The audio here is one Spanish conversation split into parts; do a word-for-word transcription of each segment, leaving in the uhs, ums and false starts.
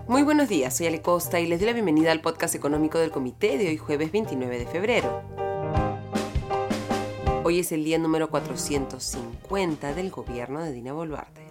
Muy buenos días, soy Ale Costa y les doy la bienvenida al podcast económico del Comité de hoy jueves veintinueve de febrero. Hoy es el día número cuatrocientos cincuenta del gobierno de Dina Boluarte.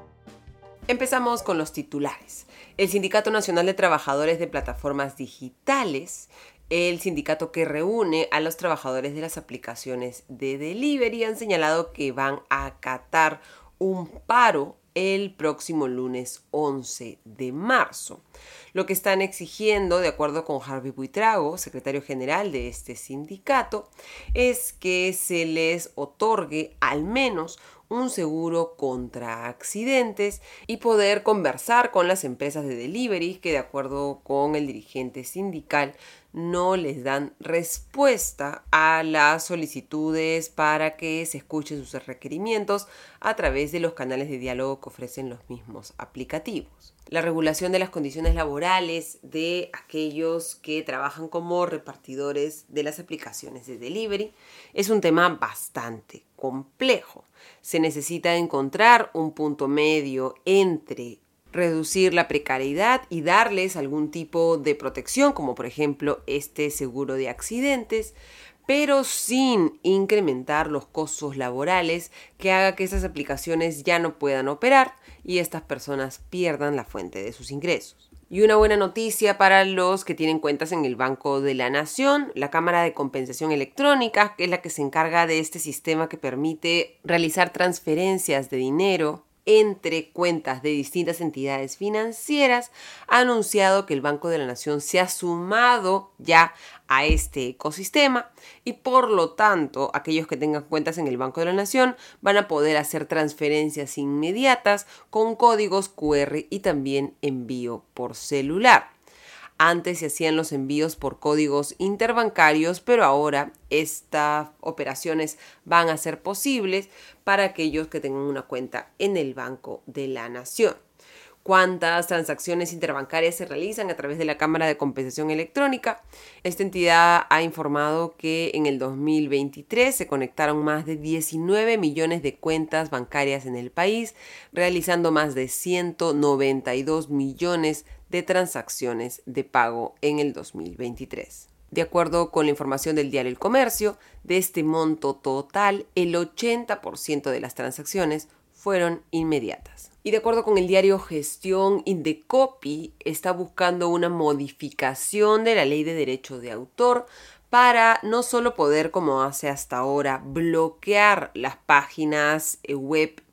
Empezamos con los titulares. El Sindicato Nacional de Trabajadores de Plataformas Digitales, el sindicato que reúne a los trabajadores de las aplicaciones de delivery, han señalado que van a acatar un paro el próximo lunes once de marzo. Lo que están exigiendo, de acuerdo con Harvey Buitrago, secretario general de este sindicato, es que se les otorgue al menos un seguro contra accidentes y poder conversar con las empresas de delivery que, de acuerdo con el dirigente sindical, no les dan respuesta a las solicitudes para que se escuchen sus requerimientos a través de los canales de diálogo que ofrecen los mismos aplicativos. La regulación de las condiciones laborales de aquellos que trabajan como repartidores de las aplicaciones de delivery es un tema bastante complejo. Se necesita encontrar un punto medio entre reducir la precariedad y darles algún tipo de protección, como por ejemplo este seguro de accidentes, pero sin incrementar los costos laborales que haga que esas aplicaciones ya no puedan operar y estas personas pierdan la fuente de sus ingresos. Y una buena noticia para los que tienen cuentas en el Banco de la Nación, la Cámara de Compensación Electrónica, que es la que se encarga de este sistema que permite realizar transferencias de dinero entre cuentas de distintas entidades financieras, ha anunciado que el Banco de la Nación se ha sumado ya a este ecosistema y por lo tanto aquellos que tengan cuentas en el Banco de la Nación van a poder hacer transferencias inmediatas con códigos cu erre y también envío por celular. Antes se hacían los envíos por códigos interbancarios, pero ahora estas operaciones van a ser posibles para aquellos que tengan una cuenta en el Banco de la Nación. ¿Cuántas transacciones interbancarias se realizan a través de la Cámara de Compensación Electrónica? Esta entidad ha informado que en el dos mil veintitrés se conectaron más de diecinueve millones de cuentas bancarias en el país, realizando más de ciento noventa y dos millones de transacciones de pago en el dos mil veintitrés. De acuerdo con la información del diario El Comercio, de este monto total, el ochenta por ciento de las transacciones fueron inmediatas. Y de acuerdo con el diario Gestión, Indecopi está buscando una modificación de la ley de derecho de autor para no solo poder, como hace hasta ahora, bloquear las páginas web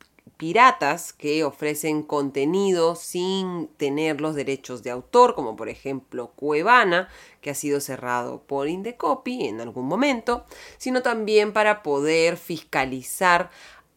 piratas que ofrecen contenido sin tener los derechos de autor, como por ejemplo Cuevana, que ha sido cerrado por Indecopi en algún momento, sino también para poder fiscalizar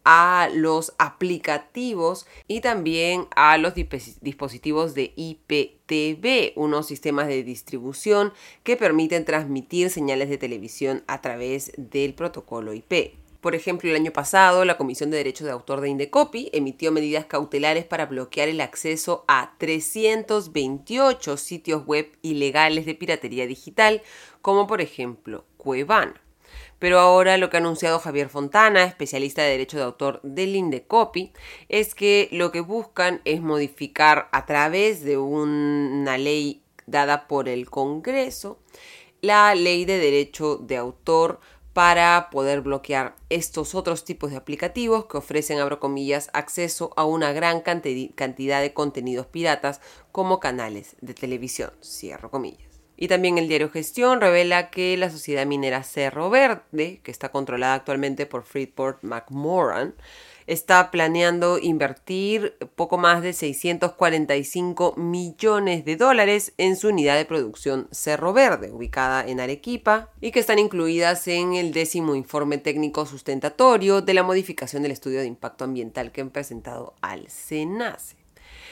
a los aplicativos y también a los dispositivos de I P T V, unos sistemas de distribución que permiten transmitir señales de televisión a través del protocolo I P. Por ejemplo, el año pasado, la Comisión de Derechos de Autor de Indecopi emitió medidas cautelares para bloquear el acceso a trescientos veintiocho sitios web ilegales de piratería digital, como por ejemplo Cuevana. Pero ahora lo que ha anunciado Javier Fontana, especialista de derecho de autor del Indecopi, es que lo que buscan es modificar a través de una ley dada por el Congreso la ley de derecho de autor para poder bloquear estos otros tipos de aplicativos que ofrecen, abro comillas, acceso a una gran cantidad de contenidos piratas como canales de televisión, cierro comillas. Y también el diario Gestión revela que la sociedad minera Cerro Verde, que está controlada actualmente por Freeport-McMoRan, está planeando invertir poco más de seiscientos cuarenta y cinco millones de dólares en su unidad de producción Cerro Verde, ubicada en Arequipa, y que están incluidas en el décimo informe técnico sustentatorio de la modificación del estudio de impacto ambiental que han presentado al SENACE.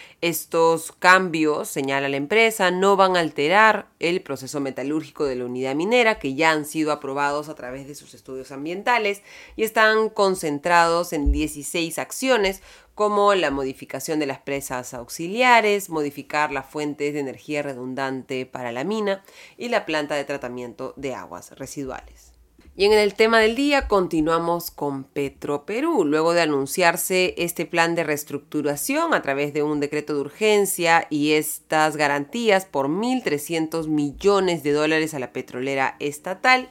Estos cambios, señala la empresa, no van a alterar el proceso metalúrgico de la unidad minera, que ya han sido aprobados a través de sus estudios ambientales y están concentrados en dieciséis acciones, como la modificación de las presas auxiliares, modificar las fuentes de energía redundante para la mina y la planta de tratamiento de aguas residuales. Y en el tema del día continuamos con Petroperú. Luego de anunciarse este plan de reestructuración a través de un decreto de urgencia y estas garantías por mil trescientos millones de dólares a la petrolera estatal,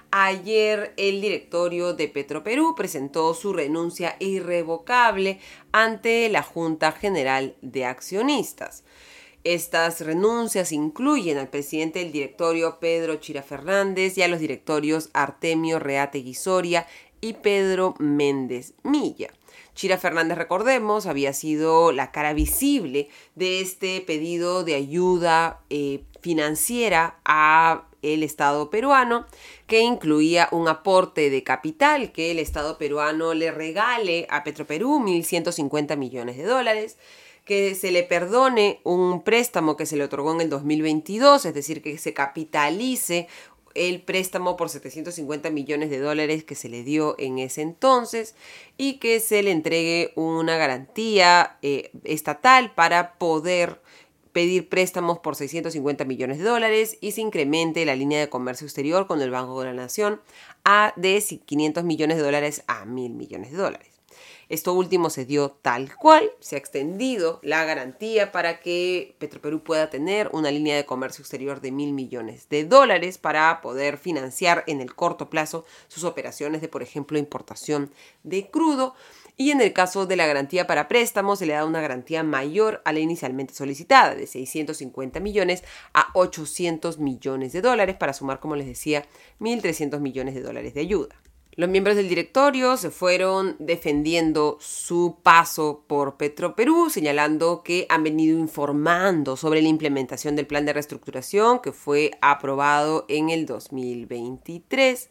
ayer el directorio de Petroperú presentó su renuncia irrevocable ante la Junta General de Accionistas. Estas renuncias incluyen al presidente del directorio Pedro Chira Fernández y a los directorios Artemio Reategui Soria y Pedro Méndez Milla. Chira Fernández, recordemos, había sido la cara visible de este pedido de ayuda eh, financiera a el Estado peruano, que incluía un aporte de capital que el Estado peruano le regale a Petroperú mil ciento cincuenta millones de dólares, que se le perdone un préstamo que se le otorgó en el dos mil veintidós, es decir, que se capitalice el préstamo por setecientos cincuenta millones de dólares que se le dio en ese entonces y que se le entregue una garantía eh, estatal para poder pedir préstamos por seiscientos cincuenta millones de dólares y se incremente la línea de comercio exterior con el Banco de la Nación a de quinientos millones de dólares a mil millones de dólares. Esto último se dio tal cual, se ha extendido la garantía para que Petroperú pueda tener una línea de comercio exterior de mil millones de dólares para poder financiar en el corto plazo sus operaciones de, por ejemplo, importación de crudo. Y en el caso de la garantía para préstamos, se le da una garantía mayor a la inicialmente solicitada, de seiscientos cincuenta millones a ochocientos millones de dólares, para sumar, como les decía, mil trescientos millones de dólares de ayuda. Los miembros del directorio se fueron defendiendo su paso por Petroperú, señalando que han venido informando sobre la implementación del plan de reestructuración que fue aprobado en el dos mil veintitrés,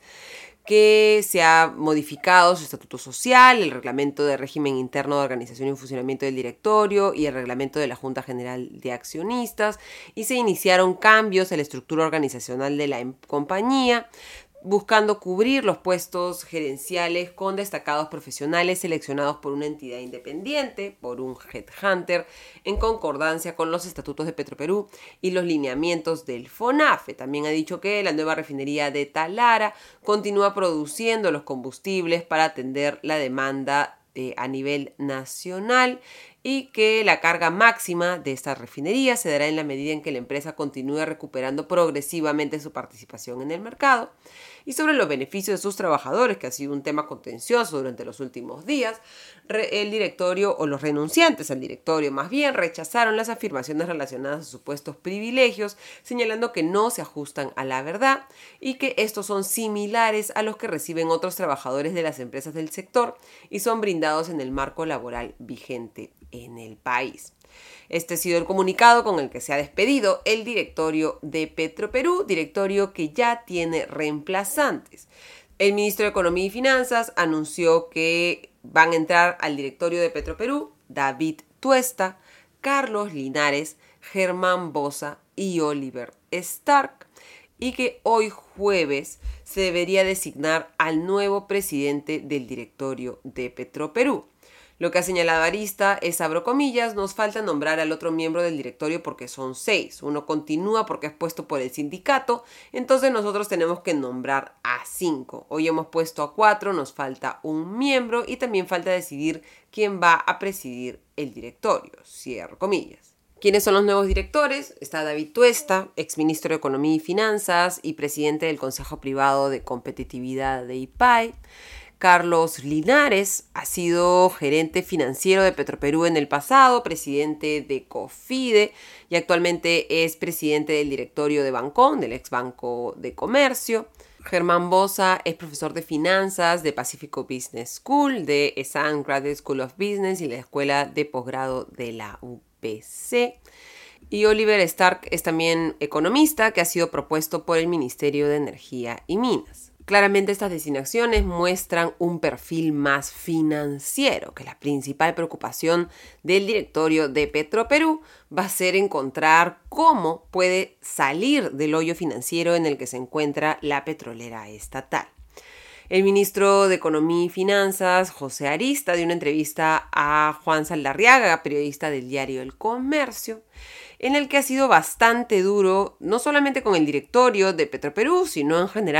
que se ha modificado su estatuto social, el reglamento de régimen interno de organización y funcionamiento del directorio y el reglamento de la Junta General de Accionistas, y se iniciaron cambios en la estructura organizacional de la compañía, buscando cubrir los puestos gerenciales con destacados profesionales seleccionados por una entidad independiente, por un headhunter, en concordancia con los estatutos de Petroperú y los lineamientos del FONAFE. También ha dicho que la nueva refinería de Talara continúa produciendo los combustibles para atender la demanda eh, a nivel nacional, y que la carga máxima de esta refinería se dará en la medida en que la empresa continúe recuperando progresivamente su participación en el mercado. Y sobre los beneficios de sus trabajadores, que ha sido un tema contencioso durante los últimos días, el directorio, o los renunciantes al directorio más bien, rechazaron las afirmaciones relacionadas a supuestos privilegios, señalando que no se ajustan a la verdad y que estos son similares a los que reciben otros trabajadores de las empresas del sector y son brindados en el marco laboral vigente en el país. Este ha sido el comunicado con el que se ha despedido el directorio de Petroperú, directorio que ya tiene reemplazantes. El ministro de Economía y Finanzas anunció que van a entrar al directorio de Petroperú David Tuesta, Carlos Linares, Germán Bosa y Oliver Stark, y que hoy jueves se debería designar al nuevo presidente del directorio de Petroperú. Lo que ha señalado Arista es, abro comillas, nos falta nombrar al otro miembro del directorio porque son seis. Uno continúa porque es puesto por el sindicato, entonces nosotros tenemos que nombrar a cinco. Hoy hemos puesto a cuatro, nos falta un miembro y también falta decidir quién va a presidir el directorio, cierro comillas. ¿Quiénes son los nuevos directores? Está David Tuesta, exministro de Economía y Finanzas y presidente del Consejo Privado de Competitividad de I P A E. Carlos Linares ha sido gerente financiero de Petroperú en el pasado, presidente de COFIDE y actualmente es presidente del directorio de Bancón, del ex Banco de Comercio. Germán Bosa es profesor de finanzas de Pacifico Business School, de E S A N Graduate School of Business y la Escuela de Posgrado de la U P C. Y Oliver Stark es también economista que ha sido propuesto por el Ministerio de Energía y Minas. Claramente estas designaciones muestran un perfil más financiero, que la principal preocupación del directorio de Petroperú va a ser encontrar cómo puede salir del hoyo financiero en el que se encuentra la petrolera estatal. El ministro de Economía y Finanzas, José Arista, dio una entrevista a Juan Saldarriaga, periodista del diario El Comercio, en el que ha sido bastante duro, no solamente con el directorio de Petroperú, sino en general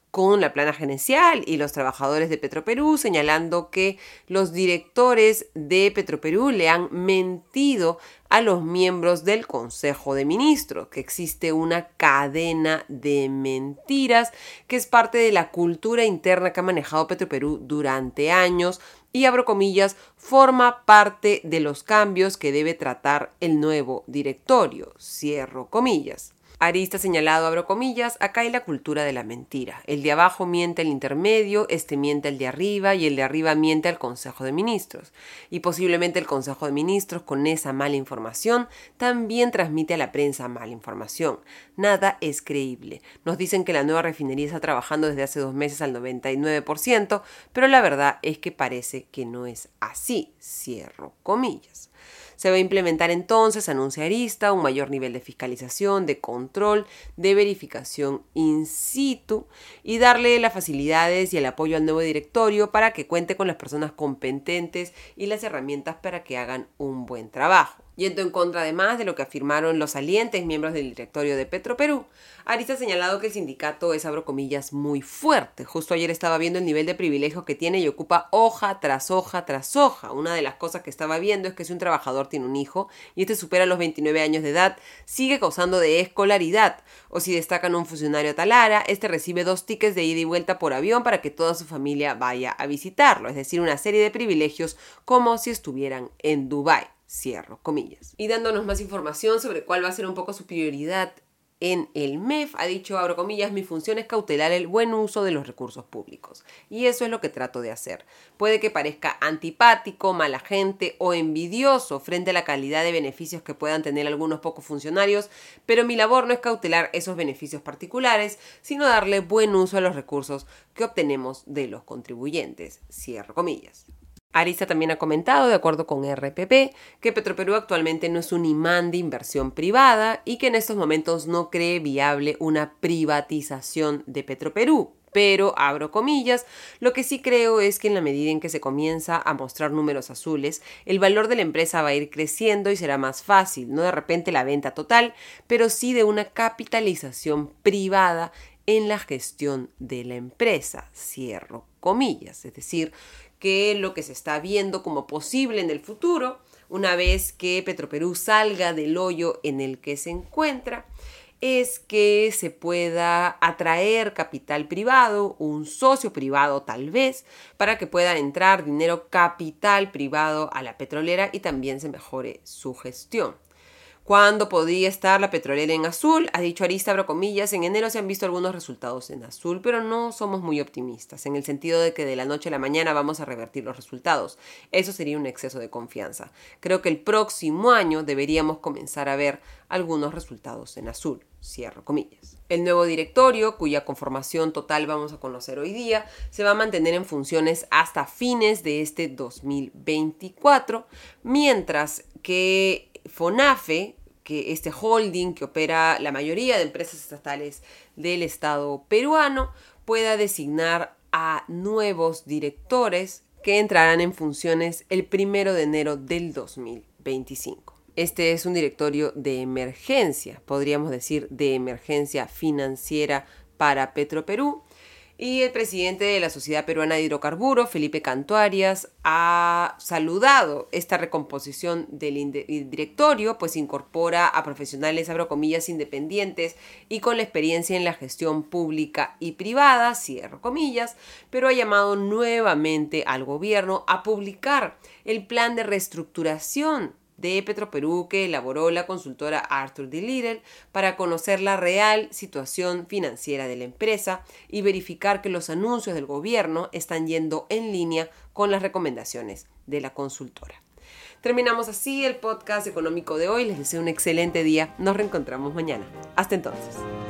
con la plana gerencial y los trabajadores de Petroperú, señalando que los directores de Petroperú le han mentido a los miembros del Consejo de Ministros, que existe una cadena de mentiras que es parte de la cultura interna que ha manejado Petroperú durante años y, abro comillas, forma parte de los cambios que debe tratar el nuevo directorio, cierro comillas. Arista ha señalado, abro comillas, acá hay la cultura de la mentira. El de abajo miente al intermedio, este miente al de arriba y el de arriba miente al Consejo de Ministros. Y posiblemente el Consejo de Ministros, con esa mala información, también transmite a la prensa mala información. Nada es creíble. Nos dicen que la nueva refinería está trabajando desde hace dos meses al noventa y nueve por ciento, pero la verdad es que parece que no es así, cierro comillas. Se va a implementar entonces, anuncia Arista, un mayor nivel de fiscalización, de control, de verificación in situ y darle las facilidades y el apoyo al nuevo directorio para que cuente con las personas competentes y las herramientas para que hagan un buen trabajo. Yendo en contra además de lo que afirmaron los salientes miembros del directorio de Petroperú, Arista ha señalado que el sindicato es, abro comillas, muy fuerte. Justo ayer estaba viendo el nivel de privilegio que tiene y ocupa hoja tras hoja tras hoja. Una de las cosas que estaba viendo es que si un trabajador tiene un hijo y este supera los veintinueve años de edad, sigue causando de escolaridad. O si destacan un funcionario talara, este recibe dos tickets de ida y vuelta por avión para que toda su familia vaya a visitarlo. Es decir, una serie de privilegios como si estuvieran en Dubái. Cierro comillas. Y dándonos más información sobre cuál va a ser un poco su prioridad en el M E F, ha dicho, abro comillas, mi función es cautelar el buen uso de los recursos públicos. Y eso es lo que trato de hacer. Puede que parezca antipático, mala gente o envidioso frente a la calidad de beneficios que puedan tener algunos pocos funcionarios, pero mi labor no es cautelar esos beneficios particulares, sino darle buen uso a los recursos que obtenemos de los contribuyentes. Cierro comillas. Arista también ha comentado, de acuerdo con R P P, que Petroperú actualmente no es un imán de inversión privada y que en estos momentos no cree viable una privatización de Petroperú. Pero, abro comillas, lo que sí creo es que en la medida en que se comienza a mostrar números azules, el valor de la empresa va a ir creciendo y será más fácil, no de repente la venta total, pero sí de una capitalización privada en la gestión de la empresa. Cierro comillas, es decir, que lo que se está viendo como posible en el futuro, una vez que Petroperú salga del hoyo en el que se encuentra, es que se pueda atraer capital privado, un socio privado tal vez, para que pueda entrar dinero capital privado a la petrolera y también se mejore su gestión. ¿Cuándo podría estar la petrolera en azul? Ha dicho Arista, abro comillas, en enero se han visto algunos resultados en azul, pero no somos muy optimistas, en el sentido de que de la noche a la mañana vamos a revertir los resultados. Eso sería un exceso de confianza. Creo que el próximo año deberíamos comenzar a ver algunos resultados en azul. Cierro comillas. El nuevo directorio, cuya conformación total vamos a conocer hoy día, se va a mantener en funciones hasta fines de este dos mil veinticuatro, mientras que FONAFE, que este holding que opera la mayoría de empresas estatales del Estado peruano, pueda designar a nuevos directores que entrarán en funciones el primero de enero del dos mil veinticinco. Este es un directorio de emergencia, podríamos decir de emergencia financiera para Petroperú. Y el presidente de la Sociedad Peruana de Hidrocarburos, Felipe Canto Arias, ha saludado esta recomposición del directorio, pues incorpora a profesionales, abro comillas, independientes y con la experiencia en la gestión pública y privada, cierro comillas, pero ha llamado nuevamente al gobierno a publicar el plan de reestructuración de Petroperú que elaboró la consultora Arthur D. Little para conocer la real situación financiera de la empresa y verificar que los anuncios del gobierno están yendo en línea con las recomendaciones de la consultora. Terminamos así el podcast económico de hoy. Les deseo un excelente día. Nos reencontramos mañana. Hasta entonces.